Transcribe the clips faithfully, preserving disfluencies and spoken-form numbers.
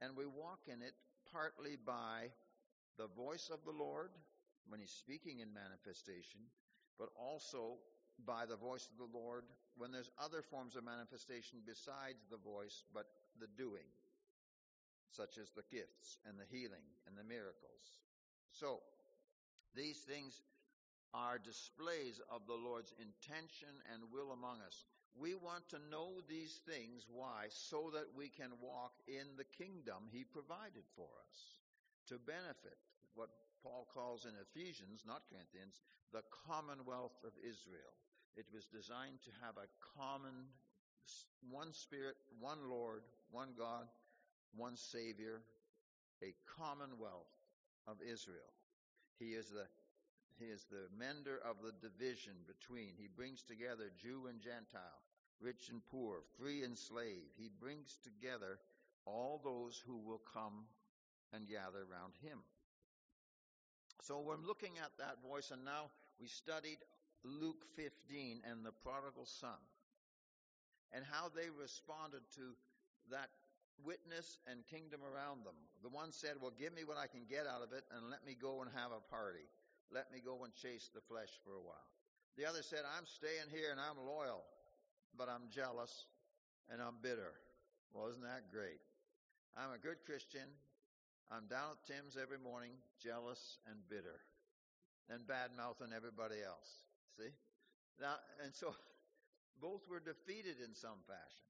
And we walk in it partly by the voice of the Lord when he's speaking in manifestation, but also by the voice of the Lord when there's other forms of manifestation besides the voice, but the doing, such as the gifts and the healing and the miracles. So, these things are displays of the Lord's intention and will among us. We want to know these things. Why? So that we can walk in the kingdom he provided for us to benefit what Paul calls in Ephesians, not Corinthians, the commonwealth of Israel. It was designed to have a common, one Spirit, one Lord, one God, one Savior, a commonwealth of Israel. He is the He is the mender of the division between. He brings together Jew and Gentile, rich and poor, free and slave. He brings together all those who will come and gather around him. So we're looking at that voice, and now we studied Luke fifteen and the prodigal son, and how they responded to that witness and kingdom around them. The one said, well, give me what I can get out of it, and let me go and have a party. Let me go and chase the flesh for a while. The other said, I'm staying here and I'm loyal, but I'm jealous and I'm bitter. Well, isn't that great? I'm a good Christian. I'm down at Tim's every morning, jealous and bitter, and bad-mouthing everybody else. See? Now, and so both were defeated in some fashion.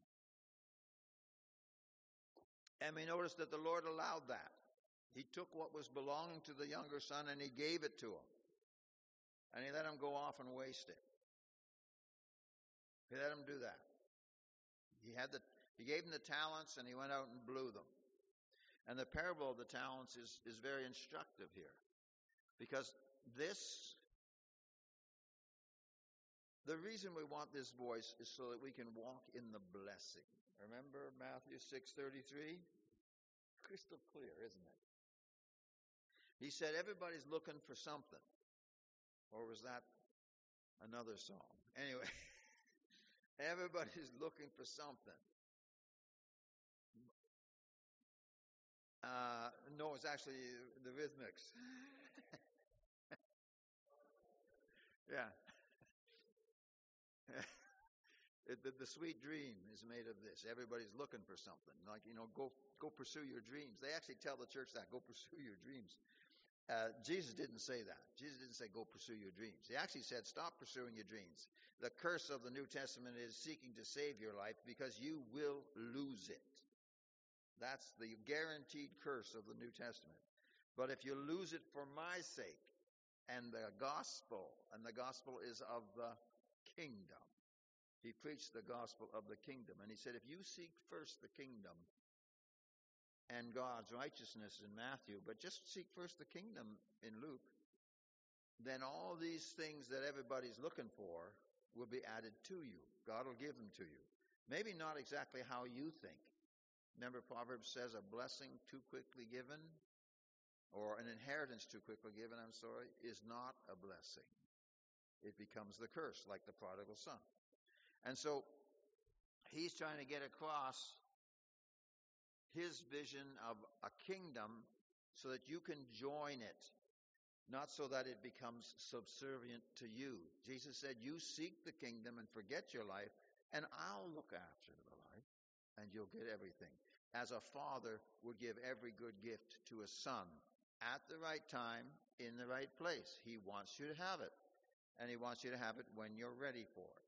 And we notice that the Lord allowed that. He took what was belonging to the younger son and he gave it to him. And he let him go off and waste it. He let him do that. He had the he gave him the talents and he went out and blew them. And the parable of the talents is, is very instructive here. Because this, the reason we want this voice is so that we can walk in the blessing. Remember Matthew six thirty-three? Crystal clear, isn't it? He said everybody's looking for something. Or was that another song? Anyway, everybody's looking for something. Uh, no, it's actually the Rhythmics. Yeah. It, the, the sweet dream is made of this. Everybody's looking for something. Like, you know, go go pursue your dreams. They actually tell the church that. Go pursue your dreams. Uh, Jesus didn't say that. Jesus didn't say go pursue your dreams. He actually said stop pursuing your dreams. The curse of the New Testament is seeking to save your life because you will lose it. That's the guaranteed curse of the New Testament. But if you lose it for my sake and the gospel, and the gospel is of the kingdom. He preached the gospel of the kingdom. And he said, if you seek first the kingdom and God's righteousness in Matthew, but just seek first the kingdom in Luke, then all these things that everybody's looking for will be added to you. God will give them to you. Maybe not exactly how you think. Remember, Proverbs says a blessing too quickly given, or an inheritance too quickly given, I'm sorry, is not a blessing. It becomes the curse, like the prodigal son. And so he's trying to get across his vision of a kingdom so that you can join it, not so that it becomes subservient to you. Jesus said, you seek the kingdom and forget your life, and I'll look after the life, and you'll get everything. As a father would give every good gift to a son at the right time, in the right place. He wants you to have it, and he wants you to have it when you're ready for it.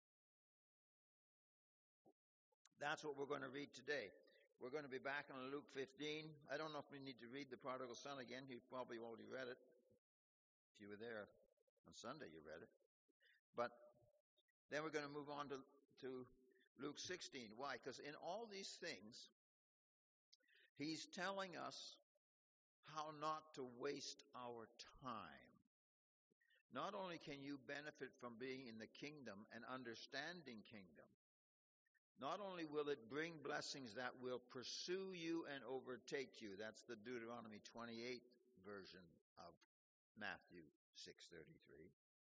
That's what we're going to read today. We're going to be back in Luke fifteen. I don't know if we need to read the prodigal son again. He probably already read it. If you were there on Sunday, you read it. But then we're going to move on to, to Luke sixteen. Why? Because in all these things, he's telling us how not to waste our time. Not only can you benefit from being in the kingdom and understanding kingdom, not only will it bring blessings that will pursue you and overtake you. That's the Deuteronomy twenty-eight version of Matthew six thirty-three.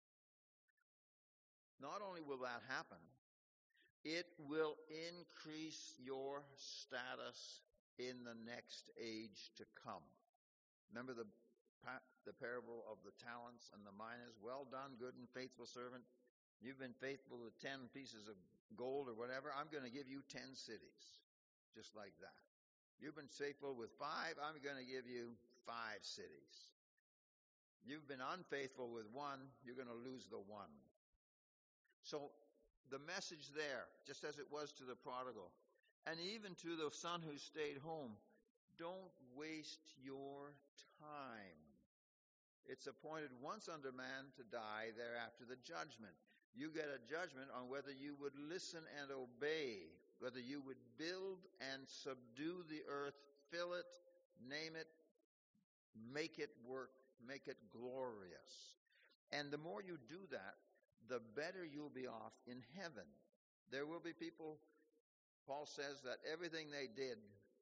Not only will that happen, it will increase your status in the next age to come. Remember the, the parable of the talents and the minas? Well done, good and faithful servant. You've been faithful to ten pieces of gold or whatever. I'm going to give you ten cities, just like that. You've been faithful with five. I'm going to give you five cities. You've been unfaithful with one. You're going to lose the one. So the message there, just as it was to the prodigal, and even to the son who stayed home, don't waste your time. It's appointed once unto man to die, thereafter the judgment. You get a judgment on whether you would listen and obey, whether you would build and subdue the earth, fill it, name it, make it work, make it glorious. And the more you do that, the better you'll be off in heaven. There will be people, Paul says, that everything they did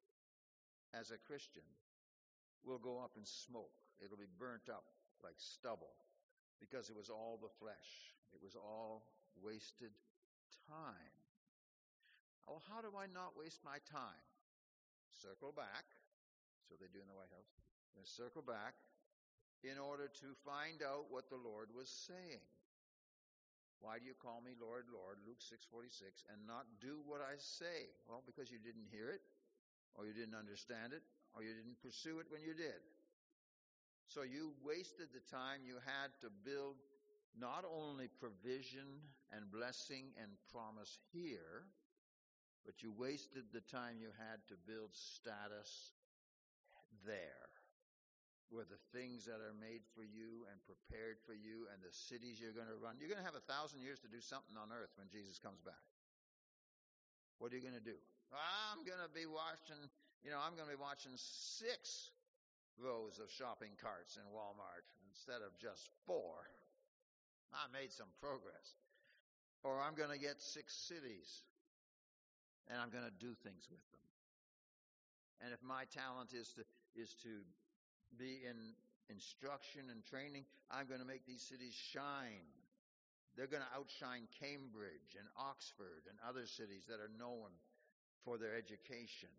as a Christian will go up in smoke. It'll be burnt up like stubble because it was all the flesh. It was all wasted time. Oh, how do I not waste my time? Circle back. So they do in the White House. They circle back in order to find out what the Lord was saying. Why do you call me Lord, Lord, Luke six forty-six, and not do what I say? Well, because you didn't hear it, or you didn't understand it, or you didn't pursue it when you did. So you wasted the time you had to build not only provision and blessing and promise here, but you wasted the time you had to build status there, where the things that are made for you and prepared for you and the cities you're going to run. You're going to have a thousand years to do something on earth when Jesus comes back. What are you going to do? I'm going to be watching, you know, I'm going to be watching six rows of shopping carts in Walmart instead of just four. I made some progress. Or I'm going to get six cities and I'm going to do things with them. And if my talent is to is to be in instruction and training, I'm going to make these cities shine. They're going to outshine Cambridge and Oxford and other cities that are known for their education.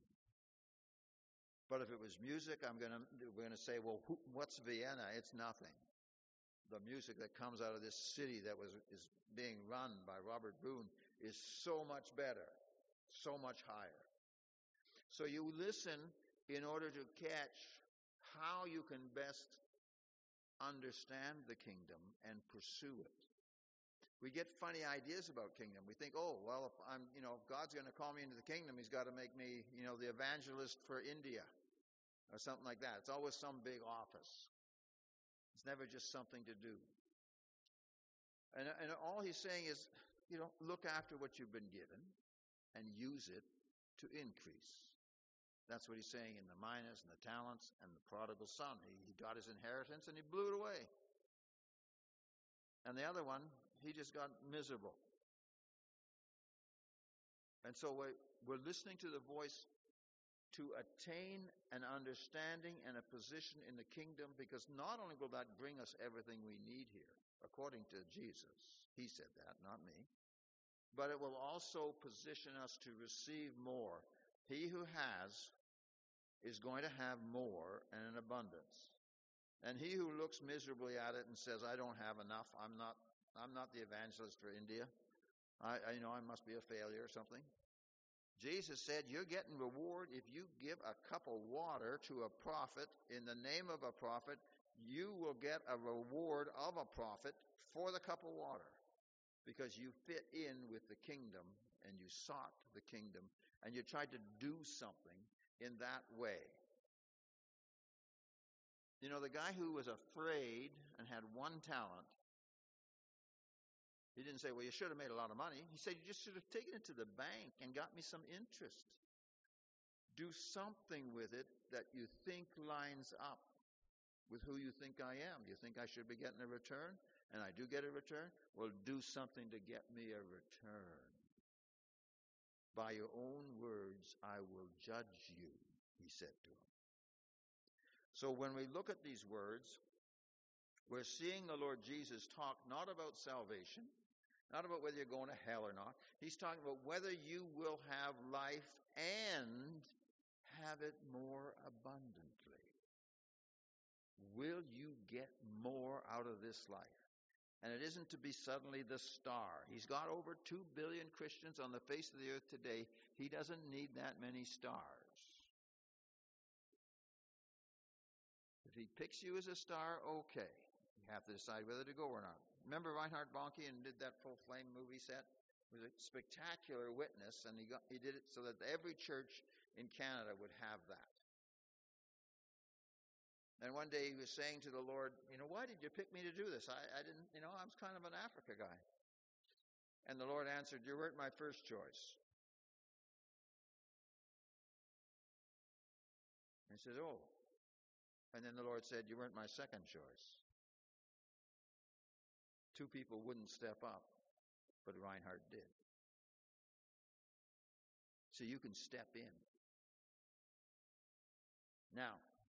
But if it was music, I'm going to we're going to say, well, who, what's Vienna? It's nothing. The music that comes out of this city that was is being run by Robert Boone is so much better, so much higher. So you listen in order to catch how you can best understand the kingdom and pursue it. We get funny ideas about kingdom. We think, oh, well, if I'm, you know, if God's going to call me into the kingdom, he's got to make me, you know, the evangelist for India or something like that. It's always some big office. It's never just something to do. And, and all he's saying is, you know, look after what you've been given and use it to increase. That's what he's saying in the minas and the talents and the prodigal son. He, he got his inheritance and he blew it away. And the other one, he just got miserable. And so we're, we're listening to the voice to attain an understanding and a position in the kingdom, because not only will that bring us everything we need here, according to Jesus, he said that, not me, but it will also position us to receive more. He who has is going to have more and in abundance. And he who looks miserably at it and says, I don't have enough, I'm not I'm not the evangelist for India, I, I you know I must be a failure or something. Jesus said, you're getting reward if you give a cup of water to a prophet in the name of a prophet. You will get a reward of a prophet for the cup of water, because you fit in with the kingdom and you sought the kingdom and you tried to do something in that way. You know, the guy who was afraid and had one talent, he didn't say, well, you should have made a lot of money. He said, you just should have taken it to the bank and got me some interest. Do something with it that you think lines up with who you think I am. Do you think I should be getting a return? And I do get a return? Well, do something to get me a return. By your own words, I will judge you, he said to him. So when we look at these words, we're seeing the Lord Jesus talk not about salvation, not about whether you're going to hell or not. He's talking about whether you will have life and have it more abundantly? Will you get more out of this life? And it isn't to be suddenly the star. He's got over two billion Christians on the face of the earth today. He doesn't need that many stars. If he picks you as a star, okay. You have to decide whether to go or not. Remember Reinhard Bonnke and did that Full Flame movie set? It was a spectacular witness, and he got, he did it so that every church in Canada would have that. And one day he was saying to the Lord, you know, why did you pick me to do this? I, I didn't, you know, I was kind of an Africa guy. And the Lord answered, you weren't my first choice. And he said, oh. And then the Lord said, you weren't my second choice. Two people wouldn't step up, but Reinhard did. So you can step in. Now,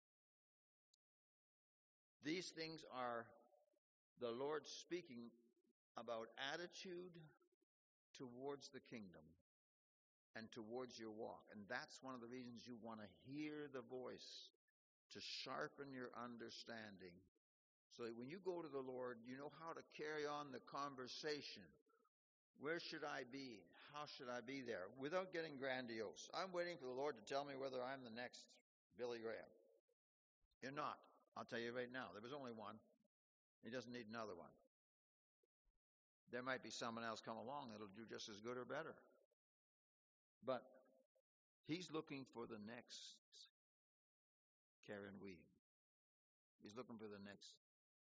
these things are the Lord speaking about attitude towards the kingdom and towards your walk. And that's one of the reasons you want to hear the voice, to sharpen your understanding, so that when you go to the Lord, you know how to carry on the conversation. Where should I be? How should I be there? Without getting grandiose. I'm waiting for the Lord to tell me whether I'm the next Billy Graham. You're not. I'll tell you right now. There was only one. He doesn't need another one. There might be someone else come along that'll do just as good or better. But he's looking for the next Karen Weed. He's looking for the next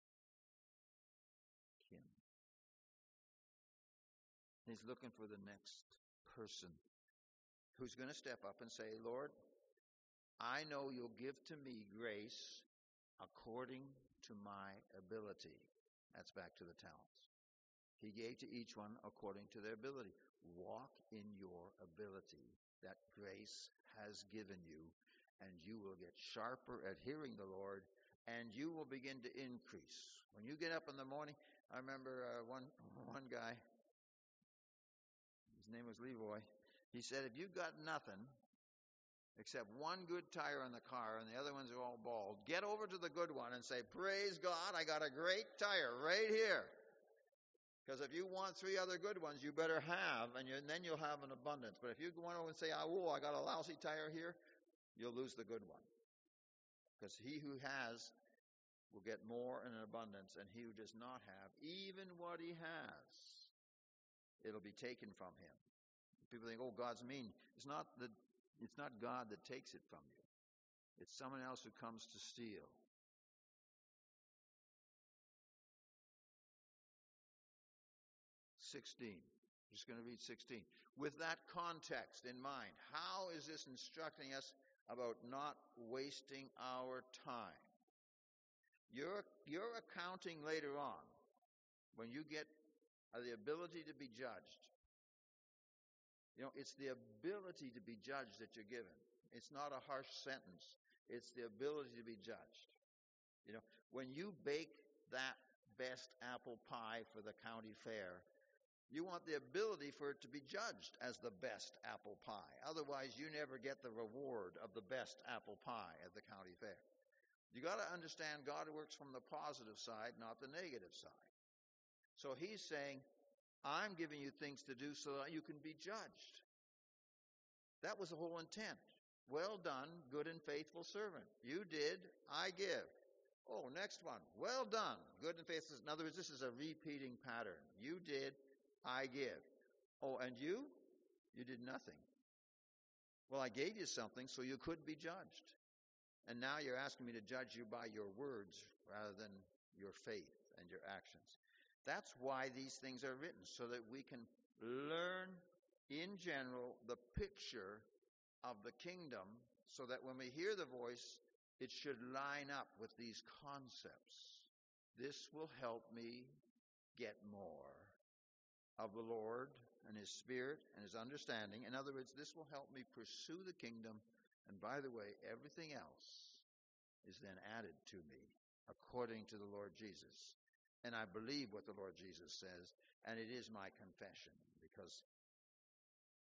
Kim. He's looking for the next person who's going to step up and say, Lord, I know you'll give to me grace according to my ability. That's back to the talents. He gave to each one according to their ability. Walk in your ability that grace has given you, and you will get sharper at hearing the Lord, and you will begin to increase. When you get up in the morning, I remember uh, one one guy, his name was Leroy, he said, if you've got nothing except one good tire in the car and the other ones are all bald, get over to the good one and say, praise God, I got a great tire right here. Because if you want three other good ones, you better have, and, you, and then you'll have an abundance. But if you go over and say, oh, I got a lousy tire here, you'll lose the good one. Because he who has will get more in an abundance, and he who does not have, even what he has, it'll be taken from him. People think, oh, God's mean. It's not the, it's not God that takes it from you. It's someone else who comes to steal. sixteen. I'm just going to read sixteen. With that context in mind, how is this instructing us about not wasting our time? Your, your accounting later on, when you get uh, the ability to be judged, you know, it's the ability to be judged that you're given. It's not a harsh sentence. It's the ability to be judged. You know, when you bake that best apple pie for the county fair, you want the ability for it to be judged as the best apple pie. Otherwise, you never get the reward of the best apple pie at the county fair. You got to understand God works from the positive side, not the negative side. So he's saying, I'm giving you things to do so that you can be judged. That was the whole intent. Well done, good and faithful servant. You did, I give. Oh, next one. Well done, good and faithful. In other words, this is a repeating pattern. You did, I give. Oh, and you? You did nothing. Well, I gave you something so you could be judged. And now you're asking me to judge you by your words rather than your faith and your actions. That's why these things are written, so that we can learn in general the picture of the kingdom, so that when we hear the voice, it should line up with these concepts. This will help me get more of the Lord and His Spirit and His understanding. In other words, this will help me pursue the kingdom. And by the way, everything else is then added to me according to the Lord Jesus. And I believe what the Lord Jesus says, and it is my confession, because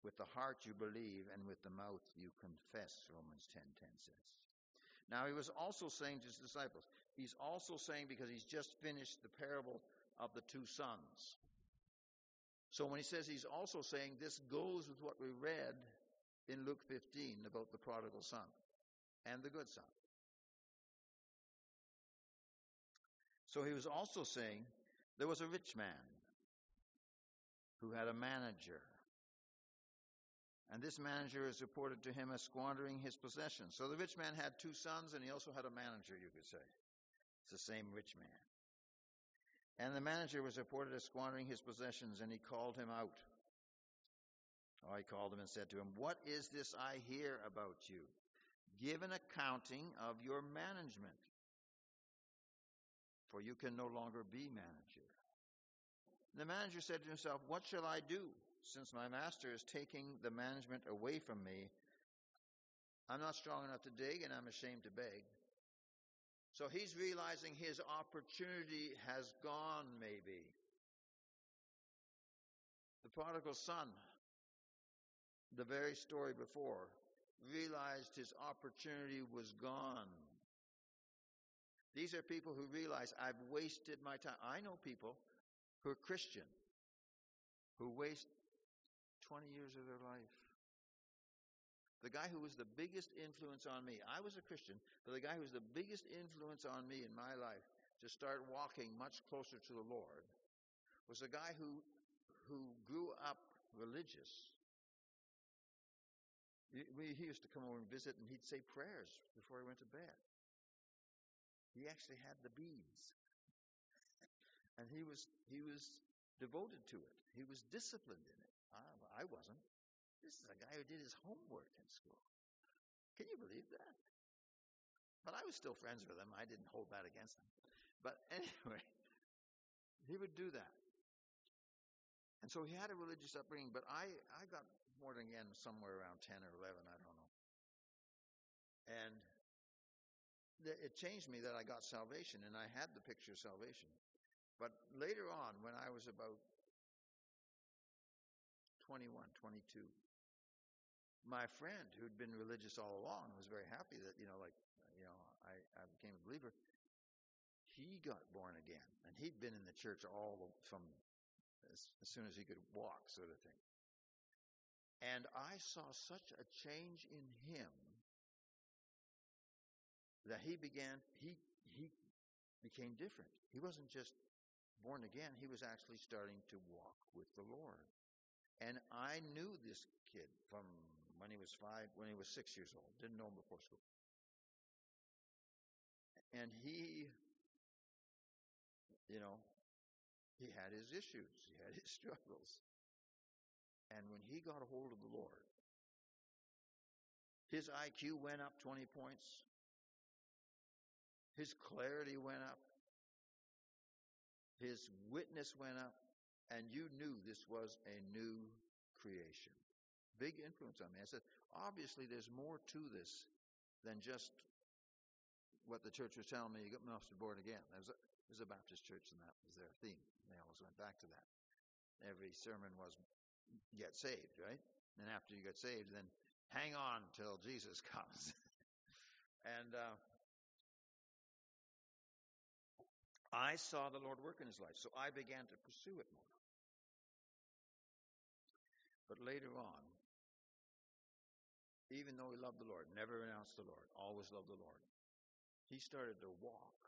With the heart you believe, and with the mouth you confess, Romans ten ten says. Now he was also saying to his disciples, he's also saying, because he's just finished the parable of the two sons. So when he says he's also saying, this goes with what we read in Luke fifteen about the prodigal son and the good son. So he was also saying there was a rich man who had a manager. And this manager is reported to him as squandering his possessions. So the rich man had two sons, and he also had a manager, you could say. It's the same rich man. And the manager was reported as squandering his possessions, and he called him out. Or he called him and said to him, "What is this I hear about you? Give an accounting of your management, for you can no longer be manager." The manager said to himself, "What shall I do? Since my master is taking the management away from me, I'm not strong enough to dig, and I'm ashamed to beg." So he's realizing his opportunity has gone, maybe. The prodigal son, the very story before, realized his opportunity was gone. These are people who realize, I've wasted my time. I know people who are Christian who waste twenty years of their life. The guy who was the biggest influence on me, I was a Christian, but the guy who was the biggest influence on me in my life to start walking much closer to the Lord was a guy who who grew up religious. He, he used to come over and visit, and he'd say prayers before he went to bed. He actually had the beads. And he was he was devoted to it. He was disciplined in it. I, I wasn't. This is a guy who did his homework in school. Can you believe that? But I was still friends with him. I didn't hold that against him. But anyway, he would do that. And so he had a religious upbringing, but I, I got born again somewhere around ten or eleven, I don't know. And th- it changed me that I got salvation, and I had the picture of salvation. But later on, when I was about twenty-one, twenty-two, my friend who'd been religious all along was very happy that, you know, like, you know, I, I became a believer. He got born again, and he'd been in the church all from as, as soon as he could walk, sort of thing. And I saw such a change in him that he began, he he became different. He wasn't just born again, he was actually starting to walk with the Lord. And I knew this kid from when he was five, when he was six years old. Didn't know him before school. And he, you know, he had his issues. He had his struggles. And when he got a hold of the Lord, his I Q went up twenty points. His clarity went up. His witness went up. And you knew this was a new creation. Big influence on me. I said, obviously there's more to this than just what the church was telling me. You must be born again. There was, a, there was a Baptist church, and that was their theme. They always went back to that. Every sermon was get saved, right? And after you get saved, then hang on till Jesus comes. and uh, I saw the Lord work in his life, so I began to pursue it more. But later on, even though he loved the Lord, never renounced the Lord, always loved the Lord, he started to walk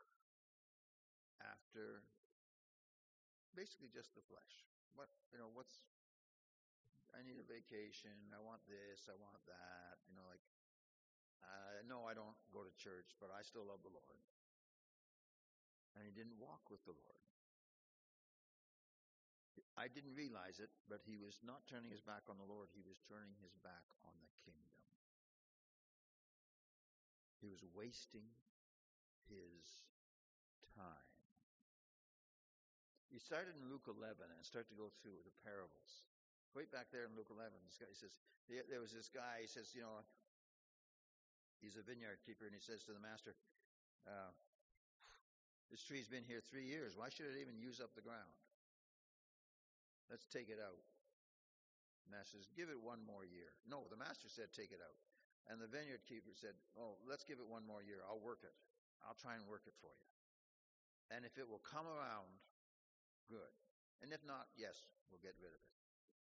after basically just the flesh. What, you know, what's, I need a vacation, I want this, I want that, you know, like, uh, no, I don't go to church, but I still love the Lord. And he didn't walk with the Lord. I didn't realize it, but he was not turning his back on the Lord. He was turning his back on the kingdom. He was wasting his time. He started in Luke eleven and started to go through the parables. Right back there in Luke eleven, this guy he says, there was this guy, he says, you know, he's a vineyard keeper, and he says to the master, uh, this tree's been here three years. Why should it even use up the ground? Let's take it out. The master says, give it one more year. No, the master said, take it out. And the vineyard keeper said, oh, let's give it one more year. I'll work it. I'll try and work it for you. And if it will come around, good. And if not, yes, we'll get rid of it.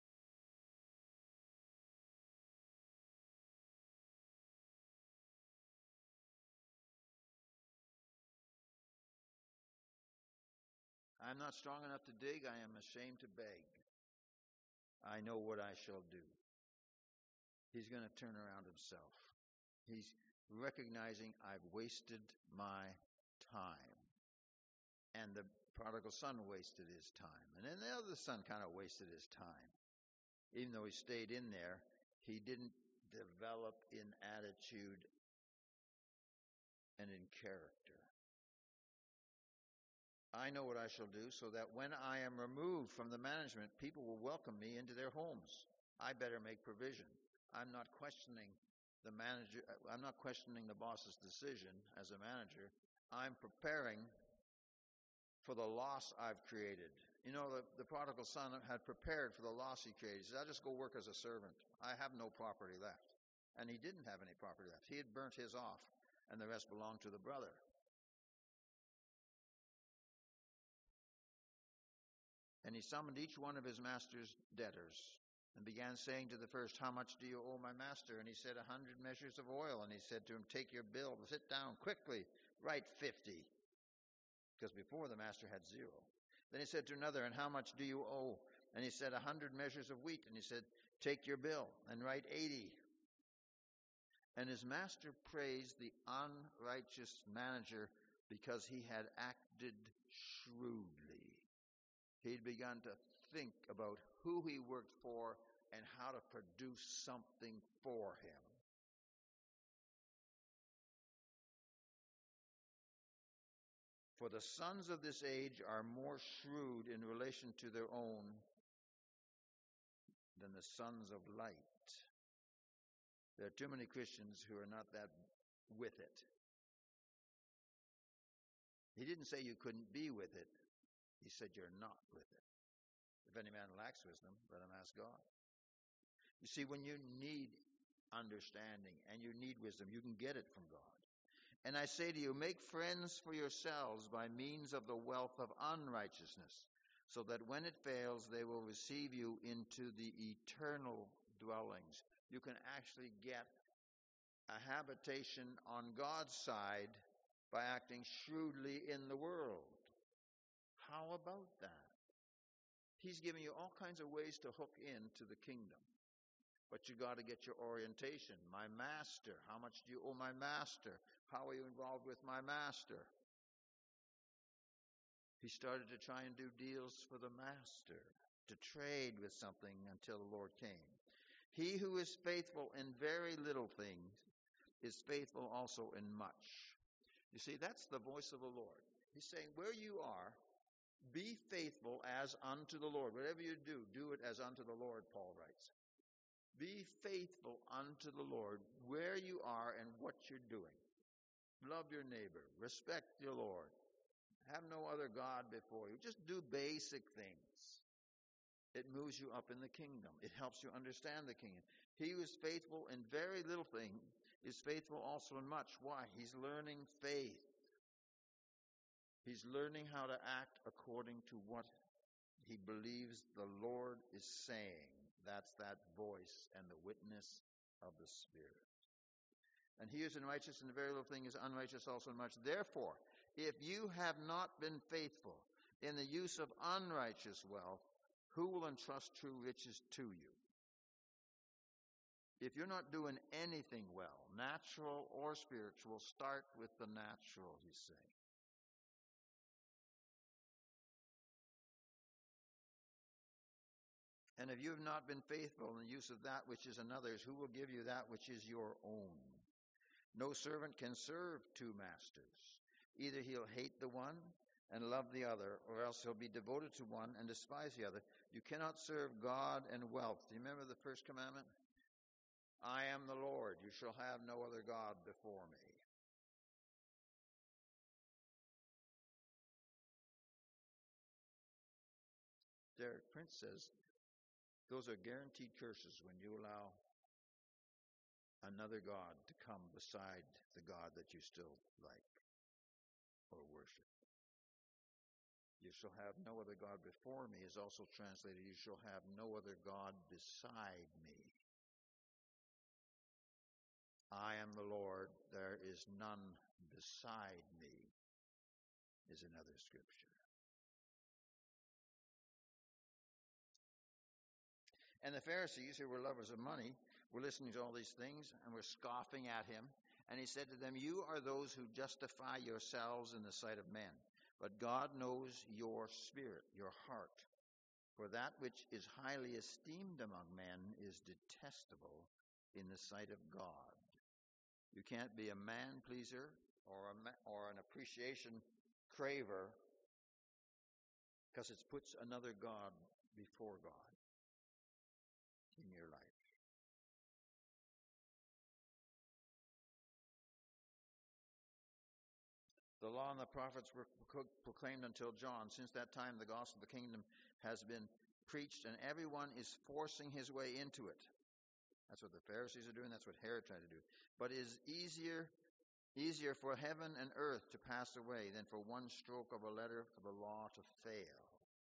I'm not strong enough to dig. I am ashamed to beg. I know what I shall do. He's going to turn around himself. He's recognizing I've wasted my time. And the prodigal son wasted his time. And then the other son kind of wasted his time. Even though he stayed in there, he didn't develop in attitude and in character. I know what I shall do, so that when I am removed from the management, people will welcome me into their homes. I better make provision. I'm not questioning the manager. I'm not questioning the boss's decision as a manager. I'm preparing for the loss I've created. You know, the, the prodigal son had prepared for the loss he created. He said, I'll just go work as a servant. I have no property left. And he didn't have any property left. He had burnt his off, and the rest belonged to the brother. And he summoned each one of his master's debtors and began saying to the first, how much do you owe my master? And he said, a hundred measures of oil. And he said to him, take your bill, sit down quickly, write fifty. Because before the master had zero. Then he said to another, and how much do you owe? And he said, a hundred measures of wheat. And he said, take your bill and write eighty. And his master praised the unrighteous manager because he had acted shrewdly. He'd begun to think about who he worked for and how to produce something for him. For the sons of this age are more shrewd in relation to their own than the sons of light. There are too many Christians who are not that with it. He didn't say you couldn't be with it. He said you're not with it. If any man lacks wisdom, let him ask God. You see, when you need understanding and you need wisdom, you can get it from God. And I say to you, make friends for yourselves by means of the wealth of unrighteousness, so that when it fails, they will receive you into the eternal dwellings. You can actually get a habitation on God's side by acting shrewdly in the world. How about that? He's giving you all kinds of ways to hook into the kingdom. But you got to get your orientation. My master. How much do you owe my master? How are you involved with my master? He started to try and do deals for the master, to trade with something until the Lord came. He who is faithful in very little things is faithful also in much. You see, that's the voice of the Lord. He's saying, where you are, be faithful as unto the Lord. Whatever you do, do it as unto the Lord, Paul writes. Be faithful unto the Lord where you are and what you're doing. Love your neighbor. Respect your Lord. Have no other God before you. Just do basic things. It moves you up in the kingdom. It helps you understand the kingdom. He who is faithful in very little thing is faithful also in much. Why? He's learning faith. He's learning how to act according to what he believes the Lord is saying. That's that voice and the witness of the Spirit. And he who is unrighteous in a very little thing is unrighteous also in much. Therefore, if you have not been faithful in the use of unrighteous wealth, who will entrust true riches to you? If you're not doing anything well, natural or spiritual, start with the natural, he's saying. And if you have not been faithful in the use of that which is another's, who will give you that which is your own? No servant can serve two masters. Either he'll hate the one and love the other, or else he'll be devoted to one and despise the other. You cannot serve God and wealth. Do you remember the first commandment? I am the Lord. You shall have no other God before me. Derek Prince says, Those are guaranteed curses when you allow another God to come beside the God that you still like or worship. You shall have no other God before me is also translated, you shall have no other God beside me. I am the Lord, there is none beside me, is another scripture. And the Pharisees, who were lovers of money, were listening to all these things and were scoffing at him. And he said to them, you are those who justify yourselves in the sight of men. But God knows your spirit, your heart. For that which is highly esteemed among men is detestable in the sight of God. You can't be a man pleaser or a ma- or an appreciation craver because it puts another God before God in your life. The law and the prophets were proclaimed until John. Since that time, the gospel of the kingdom has been preached, and everyone is forcing his way into it. That's what the Pharisees are doing. That's what Herod tried to do. But it is easier, easier for heaven and earth to pass away than for one stroke of a letter for the law to fail.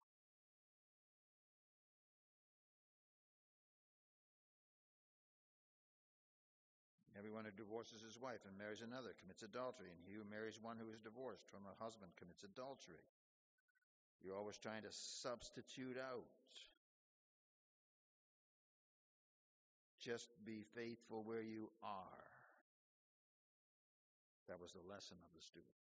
Everyone who divorces his wife and marries another commits adultery, and he who marries one who is divorced from a husband commits adultery. You're always trying to substitute out. Just be faithful where you are. That was the lesson of the student.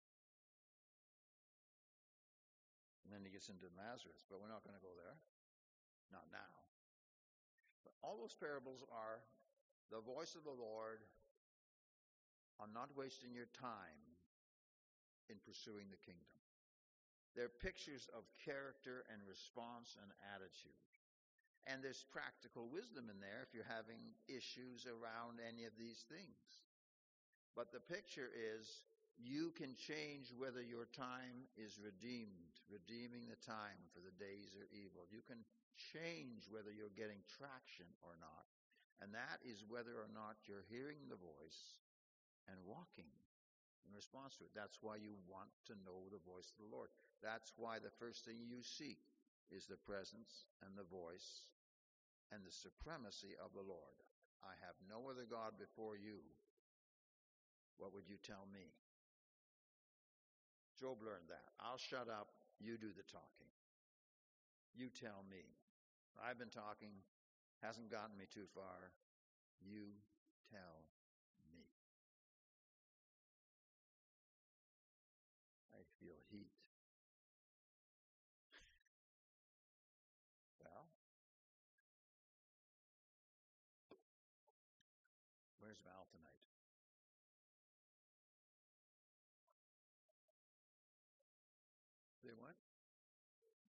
And then he gets into Lazarus, but we're not going to go there. Not now. But all those parables are the voice of the Lord. I'm not wasting your time in pursuing the kingdom. They're pictures of character and response and attitude. And there's practical wisdom in there if you're having issues around any of these things. But the picture is you can change whether your time is redeemed, redeeming the time for the days are evil. You can change whether you're getting traction or not. And that is whether or not you're hearing the voice and walking in response to it. That's why you want to know the voice of the Lord. That's why the first thing you seek is the presence and the voice and the supremacy of the Lord. I have no other God before you. What would you tell me? Job learned that. I'll shut up. You do the talking. You tell me. I've been talking. Hasn't gotten me too far. You tell me. I feel heat. Well, where's Val tonight?